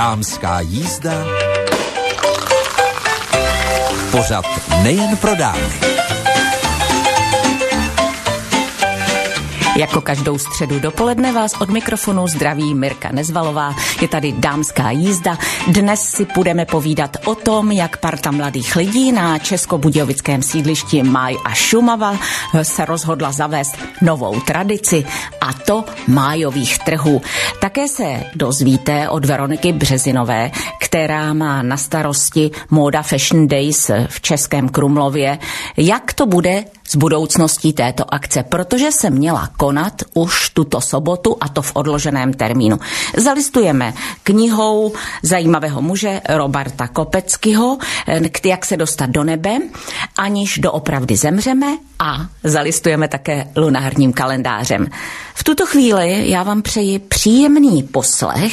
Dámská jízda. Pořad nejen pro dámy. Jako každou středu dopoledne vás od mikrofonu zdraví Mirka Nezvalová. Je tady Dámská jízda. Dnes si budeme povídat o tom, jak parta mladých lidí na českobudějovickém sídlišti Máj a Šumava se rozhodla zavést novou tradici, a to májových trhů. Také se dozvíte od Veroniky Březinové, která má na starosti Móda Fashion Days v Českém Krumlově, jak to bude s budoucností této akce, protože se měla konat už tuto sobotu, a to v odloženém termínu. Zalistujeme knihou zajímavého muže Roberta Kopeckého, Jak se dostat do nebe, aniž doopravdy zemřeme, a zalistujeme také lunárním kalendářem. V tuto chvíli já vám přeji příjemný poslech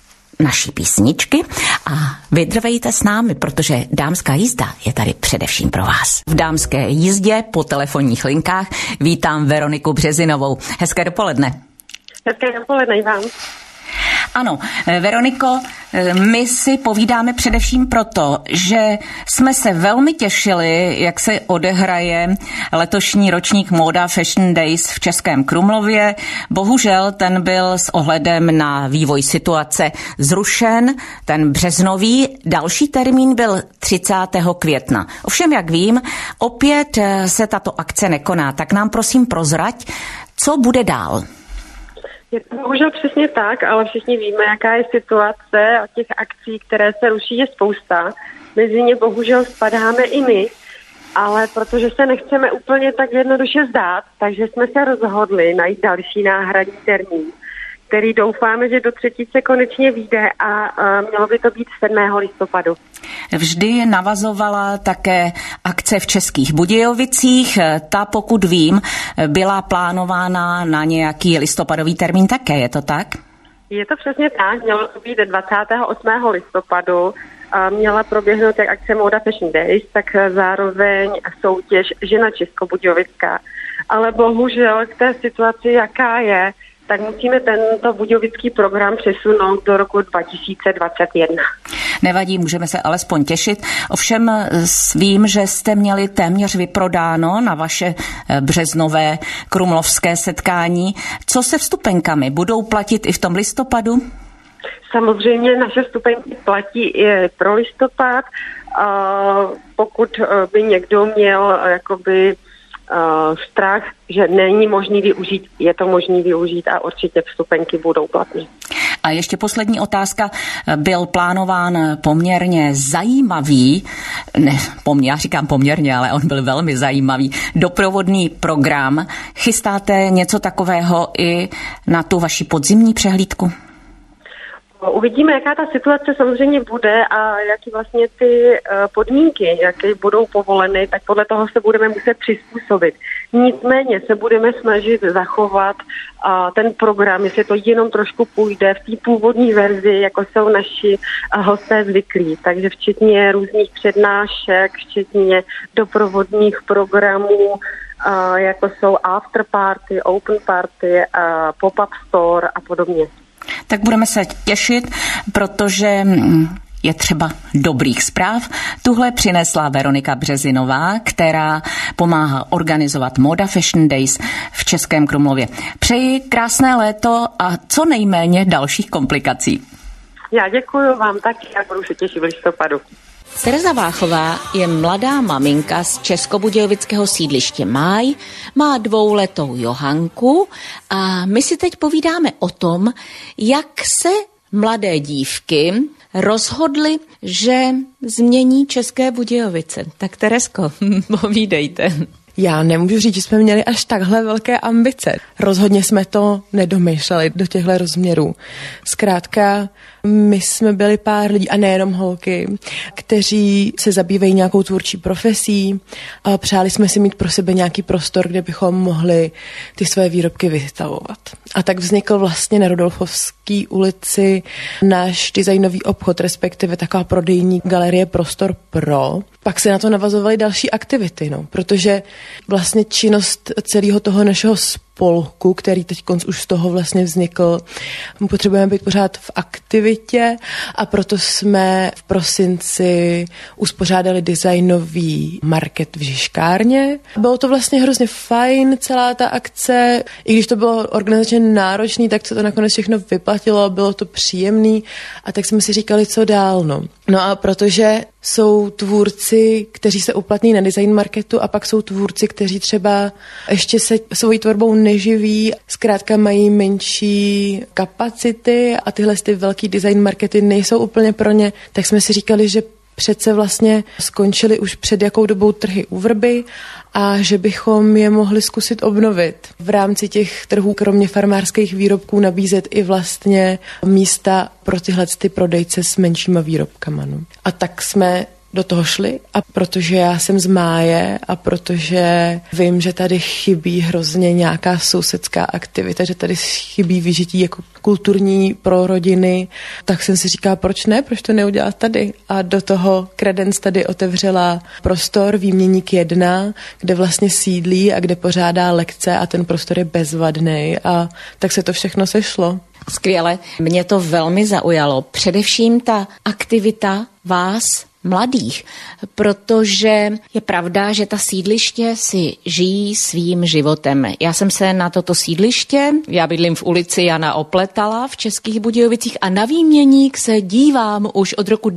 naší písničky a vydrvejte s námi, protože Dámská jízda je tady především pro vás. V Dámské jízdě po telefonních linkách vítám Veroniku Březinovou. Hezké dopoledne. Hezké dopoledne i vám. Ano, Veroniko, my si povídáme především proto, že jsme se velmi těšili, jak se odehraje letošní ročník Móda Fashion Days v Českém Krumlově. Bohužel ten byl s ohledem na vývoj situace zrušen, ten březnový. Další termín byl 30. května. Ovšem, jak vím, opět se tato akce nekoná. Tak nám prosím prozrať, co bude dál. Je to bohužel přesně tak, ale všichni víme, jaká je situace a těch akcí, které se ruší, je spousta. Mezi ně bohužel spadáme i my, ale protože se nechceme úplně tak jednoduše zdát, takže jsme se rozhodli najít další náhradní termín, který doufáme, že do třetice konečně vyjde, a mělo by to být 7. listopadu. Vždy navazovala také akce v Českých Budějovicích. Ta, pokud vím, byla plánována na nějaký listopadový termín také, je to tak? Je to přesně tak, mělo to být 28. listopadu. Měla proběhnout jak akce Móda Fashion Days, tak zároveň soutěž Žena českobudějovická. Ale bohužel k té situaci, jaká je, tak musíme tento budějovický program přesunout do roku 2021. Nevadí, můžeme se alespoň těšit. Ovšem vím, že jste měli téměř vyprodáno na vaše březnové krumlovské setkání. Co se vstupenkami? Budou platit i v tom listopadu? Samozřejmě naše vstupenky platí i pro listopad. Pokud by někdo měl jakoby strach, že není možný využít, je to možný využít a určitě vstupenky budou platné. A ještě poslední otázka. Byl plánován poměrně zajímavý, já říkám poměrně, ale on byl velmi zajímavý, doprovodný program. Chystáte něco takového i na tu vaši podzimní přehlídku? Uvidíme, jaká ta situace samozřejmě bude a jaký vlastně ty podmínky, jaké budou povoleny, tak podle toho se budeme muset přizpůsobit. Nicméně se budeme snažit zachovat ten program, jestli to jenom trošku půjde v té původní verzi, jako jsou naši hosté zvyklí. Takže včetně různých přednášek, včetně doprovodných programů, jako jsou after party, open party, pop-up store a podobně. Tak budeme se těšit, protože je třeba dobrých zpráv. Tuhle přinesla Veronika Březinová, která pomáhá organizovat Móda Fashion Days v Českém Krumlově. Přeji krásné léto a co nejméně dalších komplikací. Já děkuji vám taky a budu se těšit v listopadu. Tereza Váchová je mladá maminka z českobudějovického sídliště Máj, má 2letou Johanku a my si teď povídáme o tom, jak se mladé dívky rozhodly, že změní České Budějovice. Tak Terezko, povídejte. Já nemůžu říct, že jsme měli až takhle velké ambice. Rozhodně jsme to nedomýšleli do těchto rozměrů. Zkrátka, my jsme byli pár lidí, a nejenom holky, kteří se zabývají nějakou tvůrčí profesí a přáli jsme si mít pro sebe nějaký prostor, kde bychom mohli ty své výrobky vystavovat. A tak vznikl vlastně na Rudolfovské ulici náš designový obchod, respektive taková prodejní galerie Prostor Pro. Pak se na to navazovaly další aktivity, protože vlastně činnost celého toho našeho spolku, který teď už z toho vlastně vznikl. Potřebujeme být pořád v aktivitě a proto jsme v prosinci uspořádali designový market v Žižkárně. Bylo to vlastně hrozně fajn, celá ta akce. I když to bylo organizačně náročný, tak se to nakonec všechno vyplatilo, bylo to příjemný a tak jsme si říkali, co dál. No a protože jsou tvůrci, kteří se uplatní na design marketu a pak jsou tvůrci, kteří třeba ještě se svojí tvorbou neživí, zkrátka mají menší kapacity a tyhle ty velký design markety nejsou úplně pro ně, tak jsme si říkali, že přece vlastně skončily už před jakou dobou trhy u Vrby a že bychom je mohli zkusit obnovit. V rámci těch trhů kromě farmářských výrobků nabízet i vlastně místa pro tyhle ty prodejce s menšíma výrobkama. No. A tak jsme do toho šli a protože já jsem z Máje a protože vím, že tady chybí hrozně nějaká sousedská aktivita, že tady chybí vyžití jako kulturní pro rodiny, tak jsem si říkala, proč ne, proč to neudělat tady. A do toho Credence tady otevřela prostor Výměník 1, kde vlastně sídlí a kde pořádá lekce a ten prostor je bezvadný a tak se to všechno sešlo. Skvěle, mě to velmi zaujalo. Především ta aktivita vás, mladých, protože je pravda, že ta sídliště si žijí svým životem. Já jsem se na toto sídliště, já bydlím v ulici Jana Opletala v Českých Budějovicích a na Výměník se dívám už od roku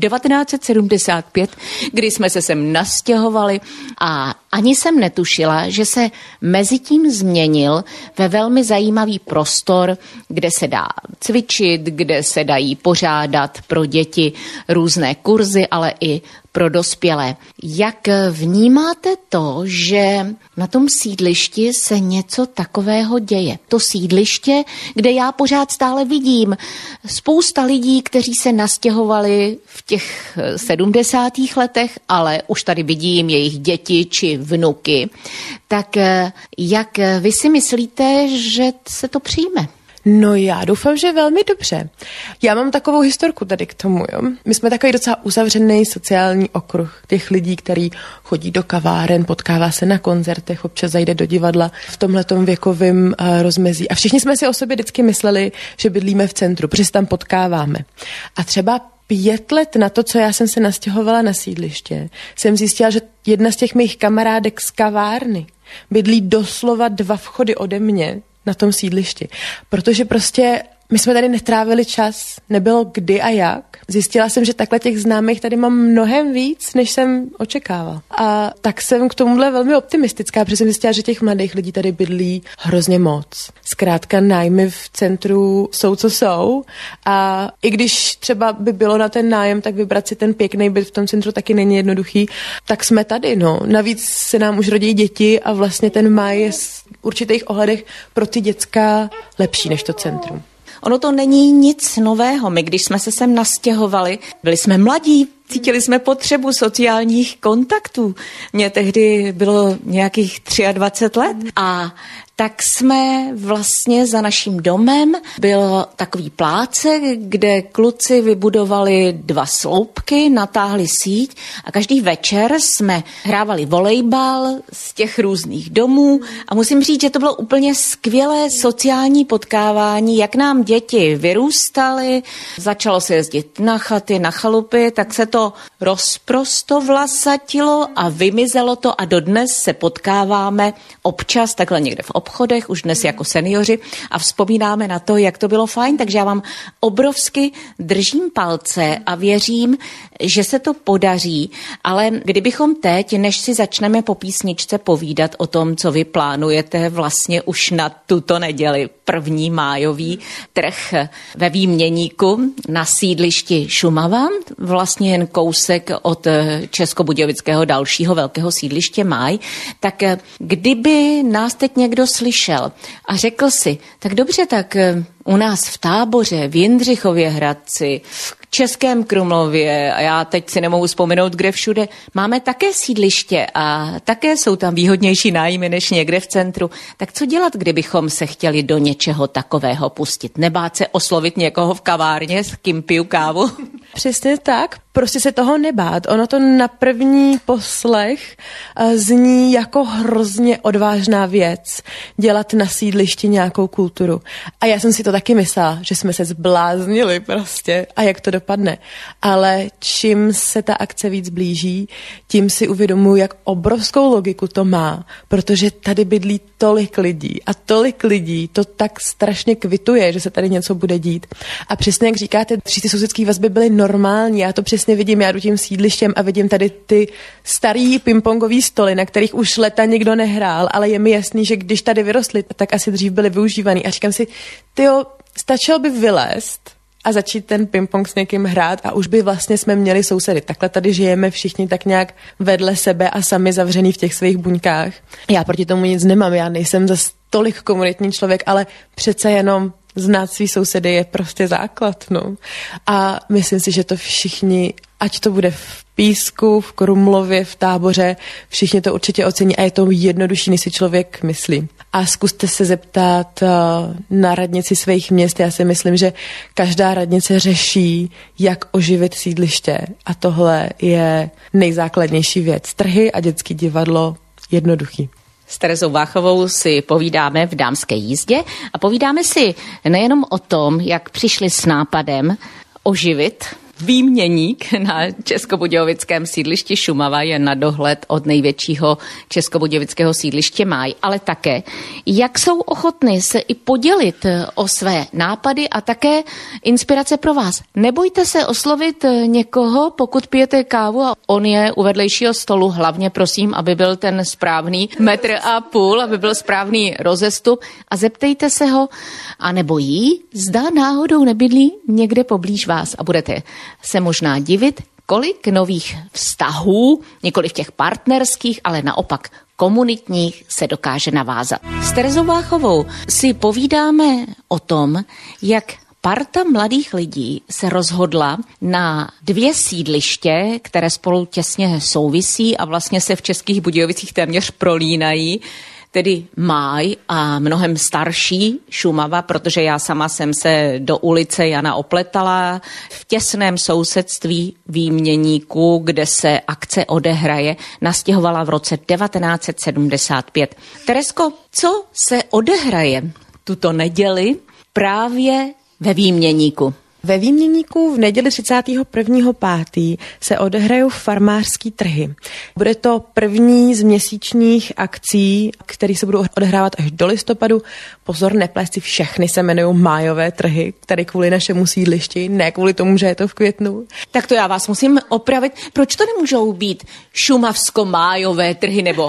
1975, kdy jsme se sem nastěhovali a ani jsem netušila, že se mezitím změnil ve velmi zajímavý prostor, kde se dá cvičit, kde se dají pořádat pro děti různé kurzy, ale i pro dospělé. Jak vnímáte to, že na tom sídlišti se něco takového děje? To sídliště, kde já pořád stále vidím spousta lidí, kteří se nastěhovali v těch 70. letech, ale už tady vidím jejich děti či vnuky. Tak jak vy si myslíte, že se to přijme? No já doufám, že velmi dobře. Já mám takovou historku tady k tomu. Jo? My jsme takový docela uzavřený sociální okruh těch lidí, který chodí do kaváren, potkává se na koncertech, občas zajde do divadla v tomhletom věkovém rozmezí. A všichni jsme si o sobě vždycky mysleli, že bydlíme v centru, protože se tam potkáváme. A třeba 5 let na to, co já jsem se nastěhovala na sídliště, jsem zjistila, že jedna z těch mých kamarádek z kavárny bydlí doslova 2 vchody ode mě na tom sídlišti. Protože prostě my jsme tady netrávili čas, nebylo kdy a jak. Zjistila jsem, že takhle těch známých tady mám mnohem víc, než jsem očekávala. A tak jsem k tomuhle velmi optimistická, protože jsem zjistila, že těch mladých lidí tady bydlí hrozně moc. Zkrátka nájmy v centru jsou, co jsou. A i když třeba by bylo na ten nájem, tak vybrat si ten pěkný byt v tom centru taky není jednoduchý, tak jsme tady, no. Navíc se nám už rodí děti a vlastně ten máj je v určitých ohledech pro ty děcka lepší než to centrum. Ono to není nic nového. My, když jsme se sem nastěhovali, byli jsme mladí, cítili jsme potřebu sociálních kontaktů. Mně tehdy bylo nějakých 23 let a tak jsme vlastně za naším domem byl takový plácek, kde kluci vybudovali 2 sloupky, natáhli síť a každý večer jsme hrávali volejbal z těch různých domů a musím říct, že to bylo úplně skvělé sociální potkávání, jak nám děti vyrůstaly, začalo se jezdit na chaty, na chalupy, tak se to rozprostovlasatilo a vymizelo to a dodnes se potkáváme občas takhle někde v obchodech, už dnes jako seniori a vzpomínáme na to, jak to bylo fajn, takže já vám obrovsky držím palce a věřím, že se to podaří, ale kdybychom teď, než si začneme po písničce povídat o tom, co vy plánujete vlastně už na tuto neděli, 1. májový trh ve Výměníku na sídlišti Šumava, vlastně jen kousek od českobudějovického dalšího velkého sídliště Máj, tak kdyby nás teď někdo slyšel a řekl si, tak dobře, tak u nás v Táboře, v Jindřichově Hradci, v Českém Krumlově a já teď si nemohu vzpomenout, kde všude, máme také sídliště a také jsou tam výhodnější nájmy než někde v centru. Tak co dělat, kdybychom se chtěli do něčeho takového pustit? Nebát se oslovit někoho v kavárně, s kým piju kávu? Přesně tak. prostě se toho nebát. Ono to na první poslech zní jako hrozně odvážná věc, dělat na sídlišti nějakou kulturu. A já jsem si to taky myslela, že jsme se zbláznili prostě a jak to dopadne. Ale čím se ta akce víc blíží, tím si uvědomuji, jak obrovskou logiku to má, protože tady bydlí tolik lidí a tolik lidí to tak strašně kvituje, že se tady něco bude dít. A přesně jak říkáte, ty sousedské vazby byly normální, já to přesně vidím, já jdu tím sídlištěm a vidím tady ty starý pingpongový stoly, na kterých už leta nikdo nehrál, ale je mi jasný, že když tady vyrostly, tak asi dřív byly využívaný. A říkám si, stačilo by vylézt a začít ten pingpong s někým hrát a už by vlastně jsme měli sousedy. Takhle tady žijeme všichni tak nějak vedle sebe a sami zavřený v těch svých buňkách. Já proti tomu nic nemám, já nejsem zas tolik komunitní člověk, ale přece jenom znát svý sousedy je prostě základ, no. A myslím si, že to všichni, ať to bude v Písku, v Krumlově, v Táboře, všichni to určitě ocení a je to jednodušší, než si člověk myslí. A zkuste se zeptat na radnici svých měst. Já si myslím, že každá radnice řeší, jak oživit sídliště. A tohle je nejzákladnější věc. Trhy a dětský divadlo jednoduchý. S Terezou Váchovou si povídáme v Dámské jízdě a povídáme si nejenom o tom, jak přišli s nápadem oživit výměník na českobudějovickém sídlišti Šumava, je na dohled od největšího českobudějovického sídliště Máj, ale také, jak jsou ochotny se i podělit o své nápady a také inspirace pro vás. Nebojte se oslovit někoho, pokud pijete kávu a on je u vedlejšího stolu, hlavně prosím, aby byl ten správný 1,5 m, aby byl správný rozestup a zeptejte se ho, anebo jí, zda náhodou nebydlí někde poblíž vás a budete se možná divit, kolik nových vztahů, nikoli v těch partnerských, ale naopak komunitních, se dokáže navázat. S Terezou Váchovou si povídáme o tom, jak parta mladých lidí se rozhodla na 2 sídliště, které spolu těsně souvisí a vlastně se v Českých Budějovicích téměř prolínají, tedy Máj a mnohem starší Šumava, protože já sama jsem se do ulice Jana Opletala v těsném sousedství Výměníku, kde se akce odehraje, nastěhovala v roce 1975. Teresko, co se odehraje tuto neděli právě ve Výměníku? Ve Výměníku v neděli 31.5. se odehrajou farmářský trhy. Bude to první z měsíčních akcí, které se budou odehrávat až do listopadu. Pozor, neplést si, všechny se jmenují májové trhy, které kvůli našemu sídlišti, ne kvůli tomu, že je to v květnu. Tak to já vás musím opravit. Proč to nemůžou být šumavsko-májové trhy nebo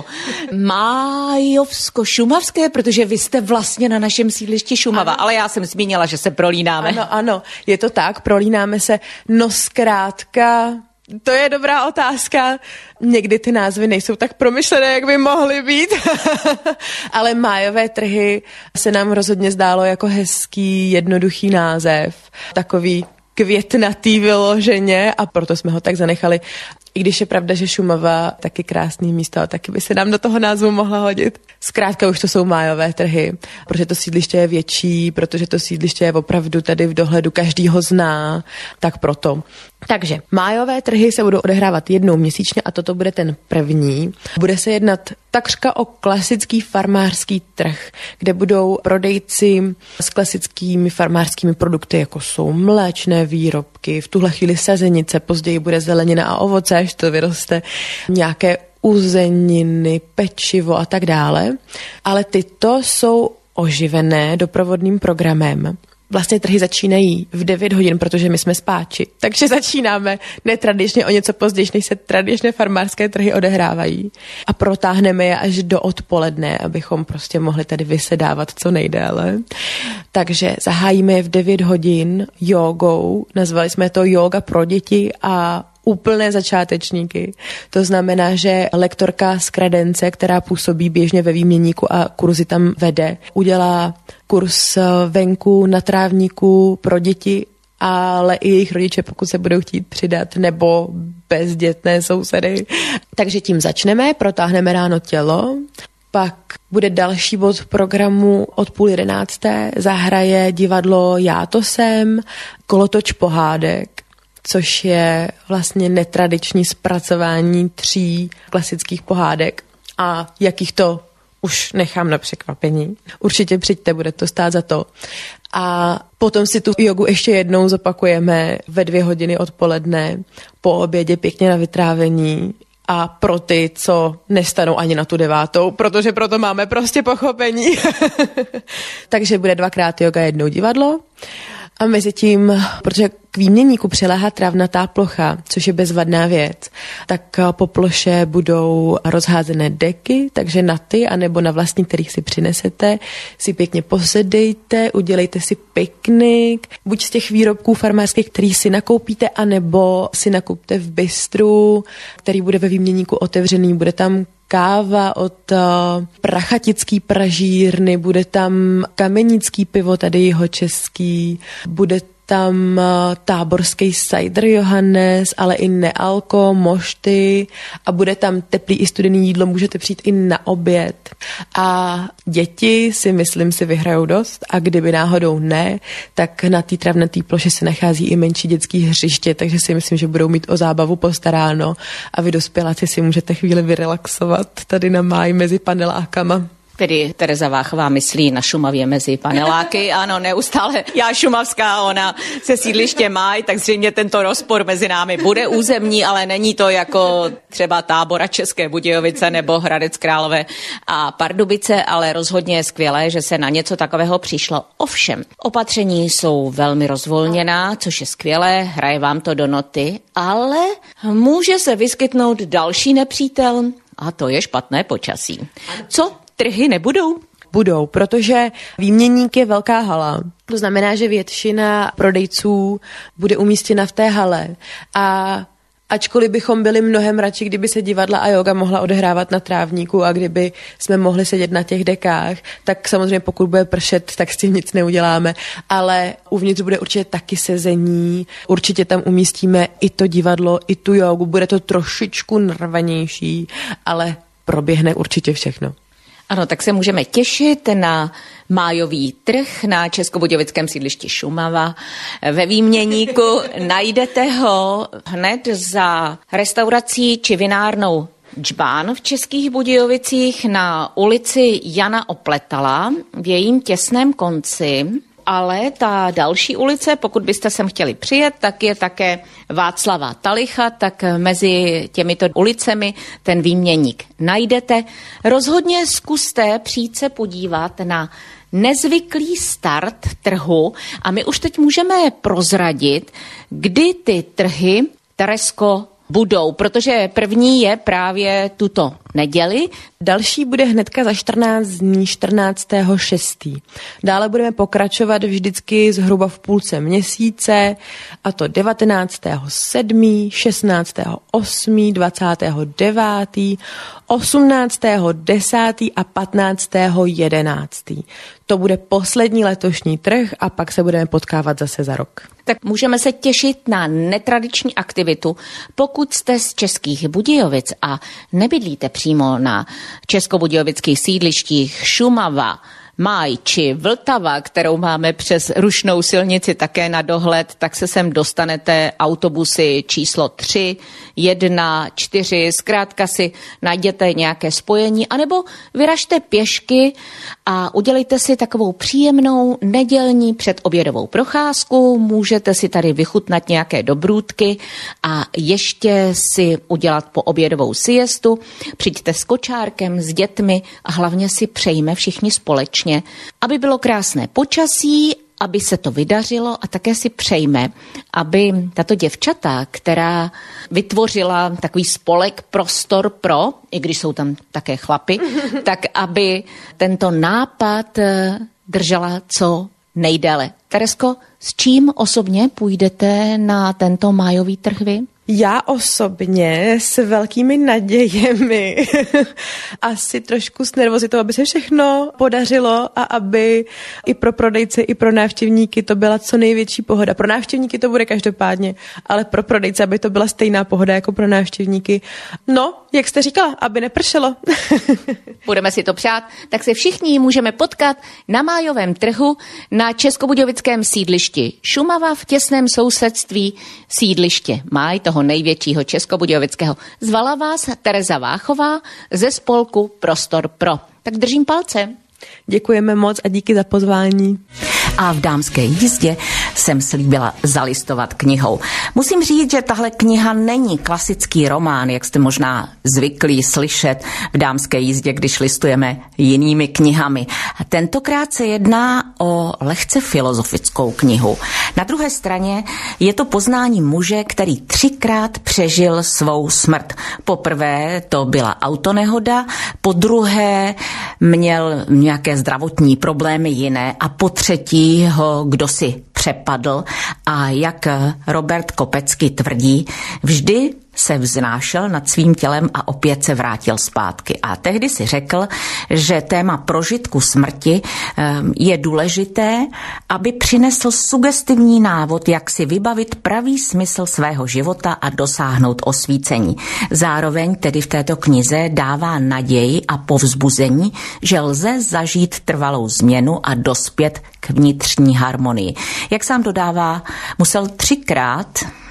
májovsko-šumavské, protože vy jste vlastně na našem sídlišti Šumava, ano. Ale já jsem zmínila, že se prolínáme. Ano, je to tak, prolínáme se, no zkrátka, to je dobrá otázka. Někdy ty názvy nejsou tak promyšlené, jak by mohly být. Ale májové trhy se nám rozhodně zdálo jako hezký, jednoduchý název. Takový květnatý vyloženě a proto jsme ho tak zanechali. I když je pravda, že Šumava taky krásný místo, a taky by se nám do toho názvu mohla hodit. Zkrátka už to jsou májové trhy, protože to sídliště je větší, protože to sídliště je opravdu tady v dohledu, každý ho zná, tak proto. Takže májové trhy se budou odehrávat jednou měsíčně a toto bude ten první. Bude se jednat takřka o klasický farmářský trh, kde budou prodejci s klasickými farmářskými produkty, jako jsou mléčné výrobky, v tuhle chvíli sazenice, později bude zelenina a ovoce, až to vyroste, nějaké uzeniny, pečivo a tak dále. Ale tyto jsou oživené doprovodným programem. Vlastně trhy začínají v 9 hodin, protože my jsme spáči. Takže začínáme netradičně o něco později, než se tradičně farmářské trhy odehrávají. A protáhneme je až do odpoledne, abychom prostě mohli tady vysedávat co nejdéle. Takže zahájíme je v 9 hodin jogou. Nazvali jsme to Yoga pro děti a úplné začátečníky. To znamená, že lektorka z Kredence, která působí běžně ve Výměníku a kurzy tam vede, udělá kurz venku na trávníku pro děti, ale i jejich rodiče, pokud se budou chtít přidat, nebo bezdětné sousedy. Takže tím začneme, protáhneme ráno tělo, pak bude další bod programu od 10:30, zahraje divadlo Já to jsem, kolotoč pohádek. což je vlastně netradiční zpracování 3 klasických pohádek a jakých to už nechám na překvapení. Určitě přijďte, bude to stát za to. A potom si tu jogu ještě jednou zopakujeme ve 2 hodiny odpoledne, po obědě pěkně na vytrávení a pro ty, co nestanou ani na tu 9, protože proto máme prostě pochopení. Takže bude 2krát joga, 1 divadlo. A mezi tím, protože k výměníku přiléhá travnatá plocha, což je bezvadná věc, tak po ploše budou rozházené deky, takže na ty, anebo na vlastní, kterých si přinesete, si pěkně posedejte, udělejte si piknik, buď z těch výrobků farmářských, který si nakoupíte, anebo si nakupte v bistru, který bude ve výměníku otevřený, bude tam káva od prachatický pražírny, bude tam kamenický pivo, tady jihočeský, bude tam táborský cider Johannes, ale i nealko, mošty a bude tam teplý i studený jídlo, můžete přijít i na oběd. A děti si myslím si vyhrajou dost a kdyby náhodou ne, tak na té travnaté ploše se nachází i menší dětský hřiště, takže si myslím, že budou mít o zábavu postaráno a vy dospěláci si můžete chvíli vyrelaxovat tady na máji mezi panelákama. Tedy Tereza Váchová myslí na Šumavě mezi paneláky, ano, neustále já šumavská, ona se sídliště Máj, tak zřejmě tento rozpor mezi námi bude územní, ale není to jako třeba Tábora České Budějovice nebo Hradec Králové a Pardubice, ale rozhodně je skvělé, že se na něco takového přišlo. Ovšem, opatření jsou velmi rozvolněná, což je skvělé, hraje vám to do noty, ale může se vyskytnout další nepřítel a to je špatné počasí. Co? Trhy nebudou? Budou, protože výměník je velká hala. To znamená, že většina prodejců bude umístěna v té hale. A ačkoliv bychom byli mnohem radši, kdyby se divadla a yoga mohla odehrávat na trávníku a kdyby jsme mohli sedět na těch dekách, tak samozřejmě pokud bude pršet, tak s tím nic neuděláme. Ale uvnitř bude určitě taky sezení, určitě tam umístíme i to divadlo, i tu jogu. Bude to trošičku narvanější, ale proběhne určitě všechno. Ano, tak se můžeme těšit na májový trh na českobudějovickém sídlišti Šumava. Ve výměníku najdete ho hned za restaurací či vinárnou Džbán v Českých Budějovicích na ulici Jana Opletala v jejím těsném konci. Ale ta další ulice, pokud byste sem chtěli přijet, tak je také Václava Talicha, tak mezi těmito ulicemi ten výměník najdete. Rozhodně zkuste přijít se podívat na nezvyklý start trhu a my už teď můžeme prozradit, kdy ty trhy, Teresko, budou, protože první je právě tuto neděli. Další bude hnedka za 14 dní, 14.6. Dále budeme pokračovat vždycky zhruba v půlce měsíce, a to 19.7., 16.8., 29., 18.10. a 15.11. To bude poslední letošní trh a pak se budeme potkávat zase za rok. Tak můžeme se těšit na netradiční aktivitu. Pokud jste z Českých Budějovic a nebydlíte přímo na českobudějovických sídlištích Šumava, Máj či Vltava, kterou máme přes rušnou silnici také na dohled, tak se sem dostanete autobusy číslo 3, 1, 4, zkrátka si najděte nějaké spojení, anebo vyražte pěšky a udělejte si takovou příjemnou nedělní předobědovou procházku, můžete si tady vychutnat nějaké dobrůdky a ještě si udělat poobědovou siestu, přijďte s kočárkem, s dětmi a hlavně si přejme všichni společně, aby bylo krásné počasí, aby se to vydařilo a také si přejme, aby tato děvčata, která vytvořila takový spolek Prostor pro, i když jsou tam také chlapi, tak aby tento nápad držela co nejdéle. Teresko, s čím osobně půjdete na tento májový trh vy? Já osobně s velkými nadějemi, asi trošku s nervozitou, aby se všechno podařilo a aby i pro prodejce, i pro návštěvníky to byla co největší pohoda. Pro návštěvníky to bude každopádně, ale pro prodejce, aby to byla stejná pohoda jako pro návštěvníky. No, jak jste říkala, aby nepršelo. Budeme si to přát, tak se všichni můžeme potkat na májovém trhu na českobudějovickém sídlišti Šumava v těsném sousedství sídliště Máj, toho největšího českobudějovického. Zvala vás Tereza Váchová ze spolku Prostor Pro. Tak držím palce. Děkujeme moc a díky za pozvání. A v Dámské jízdě jsem slíbila zalistovat knihou. Musím říct, že tahle kniha není klasický román, jak jste možná zvyklí slyšet v Dámské jízdě, když listujeme jinými knihami. Tentokrát se jedná o lehce filozofickou knihu. Na druhé straně je to poznání muže, který 3krát přežil svou smrt. Poprvé to byla autonehoda, po druhé měl nějaké zdravotní problémy jiné a po třetí ho kdosi přepadl a jak Robert Kopecký tvrdí, vždy se vznášel nad svým tělem a opět se vrátil zpátky. A tehdy si řekl, že téma prožitku smrti je důležité, aby přinesl sugestivní návod, jak si vybavit pravý smysl svého života a dosáhnout osvícení. Zároveň tedy v této knize dává naději a povzbuzení, že lze zažít trvalou změnu a dospět k vnitřní harmonii. Jak sám dodává, musel 3krát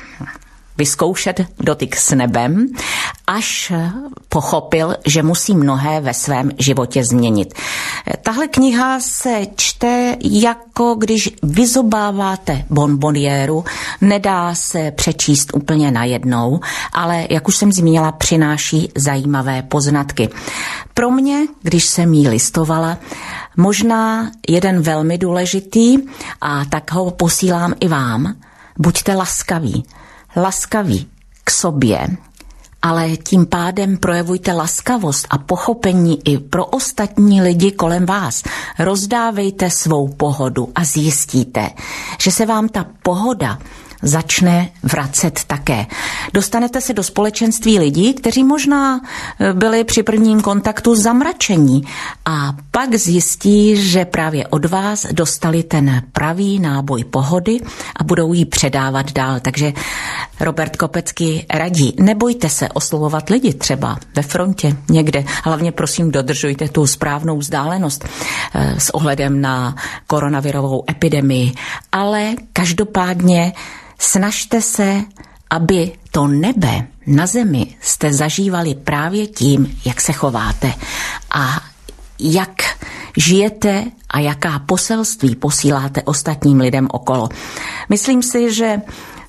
vyzkoušet dotyk s nebem, až pochopil, že musí mnohé ve svém životě změnit. Tahle kniha se čte, jako když vyzobáváte bonboniéru, nedá se přečíst úplně najednou, ale, jak už jsem zmínila, přináší zajímavé poznatky. Pro mě, když jsem jí listovala, možná jeden velmi důležitý, a tak ho posílám i vám, buďte laskaví k sobě, ale tím pádem projevujte laskavost a pochopení i pro ostatní lidi kolem vás. Rozdávejte svou pohodu a zjistíte, že se vám ta pohoda začne vracet také. Dostanete se do společenství lidí, kteří možná byli při prvním kontaktu zamračení a pak zjistí, že právě od vás dostali ten pravý náboj pohody a budou ji předávat dál. Takže Robert Kopecký radí, nebojte se oslovovat lidi třeba ve frontě někde. Hlavně prosím dodržujte tu správnou vzdálenost s ohledem na koronavirovou epidemii. Ale každopádně snažte se, aby to nebe na zemi jste zažívali právě tím, jak se chováte a jak žijete a jaká poselství posíláte ostatním lidem okolo. Myslím si, že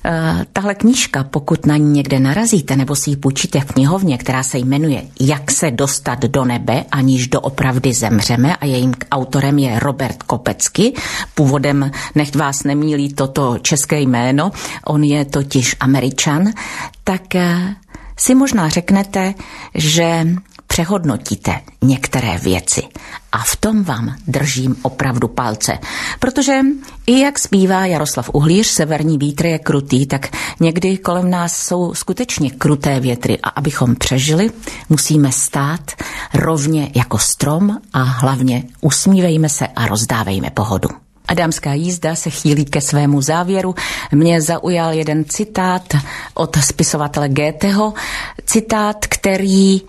tahle knížka, pokud na ní někde narazíte nebo si ji půjčíte v knihovně, která se jmenuje Jak se dostat do nebe, aniž doopravdy zemřeme, a jejím autorem je Robert Kopecký. Původem, nechť vás nemýlí toto české jméno, on je totiž Američan, tak si možná řeknete, že přehodnotíte některé věci. A v tom vám držím opravdu palce. Protože i jak zpívá Jaroslav Uhlíř, severní vítr je krutý, tak někdy kolem nás jsou skutečně kruté větry a abychom přežili, musíme stát rovně jako strom a hlavně usmívejme se a rozdávejme pohodu. A Dámská jízda se chýlí ke svému závěru. Mě zaujal jeden citát od spisovatele Goetheho, citát, který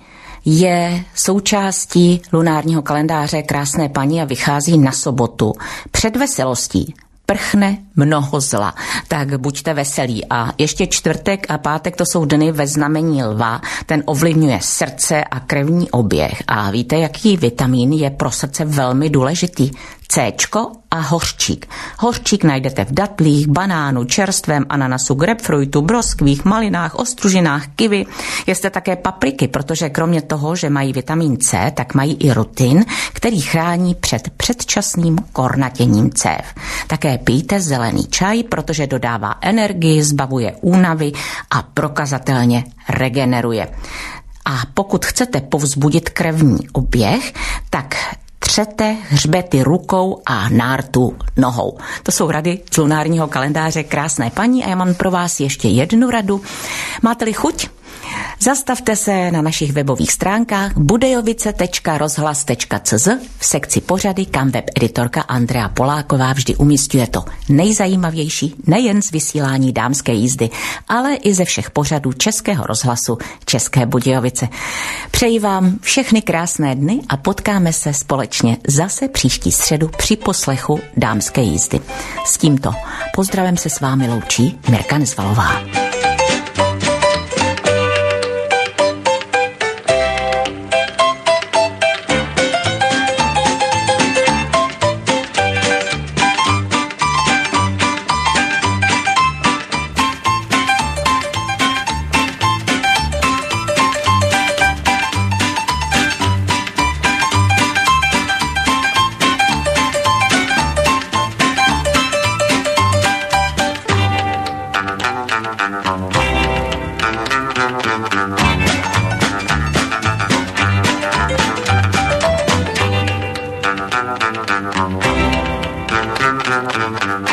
je součástí lunárního kalendáře Krásné paní a vychází na sobotu. Před veselostí prchne mnoho zla, tak buďte veselí. A ještě čtvrtek a pátek, to jsou dny ve znamení lva, ten ovlivňuje srdce a krevní oběh. A víte, jaký vitamin je pro srdce velmi důležitý? Céčko a hořčík. Hořčík najdete v datlích, banánu, čerstvém ananasu, grapefruitu, broskvích, malinách, ostružinách, kiwi. Jeste také papriky, protože kromě toho, že mají vitamin C, tak mají i rutin, který chrání před předčasným kornatěním cév. Také pijte zelený čaj, protože dodává energii, zbavuje únavy a prokazatelně regeneruje. A pokud chcete povzbudit krevní oběh, tak třete hřbety rukou a nártu nohou. To jsou rady z lunárního kalendáře Krásné paní a já mám pro vás ještě jednu radu. Máte-li chuť? Zastavte se na našich webových stránkách budejovice.rozhlas.cz v sekci pořady, kam web editorka Andrea Poláková vždy umístuje to nejzajímavější nejen z vysílání dámské jízdy, ale i ze všech pořadů Českého rozhlasu České Budějovice. Přeji vám všechny krásné dny a potkáme se společně zase příští středu při poslechu dámské jízdy. S tímto pozdravem se s vámi loučí Mirka Nezvalová. No.